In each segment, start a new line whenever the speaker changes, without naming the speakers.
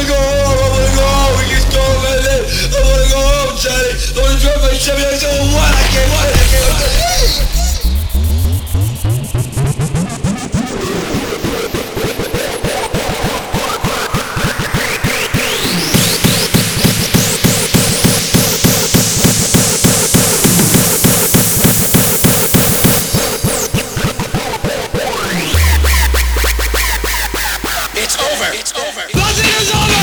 wanna go home, I wanna go home. He gets cold, man. I wanna go home, Johnny. I wanna drive my Chevy. I said, what? I can't.
It's over. It's over.
Nothing is over.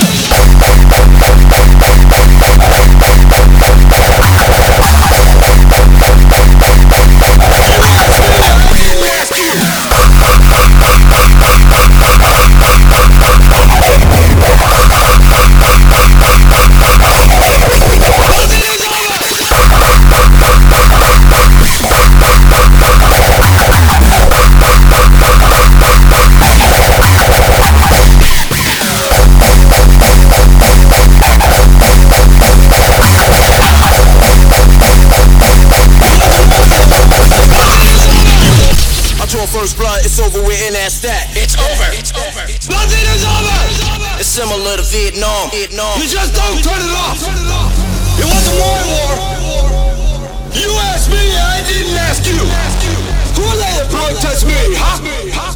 First blood, it's over with in that stack.
It's over. It's over.
Nothing is over.
It's similar to Vietnam.
You just don't turn it off. It wasn't my war. You asked me, I didn't ask you. Who let it protest me, huh?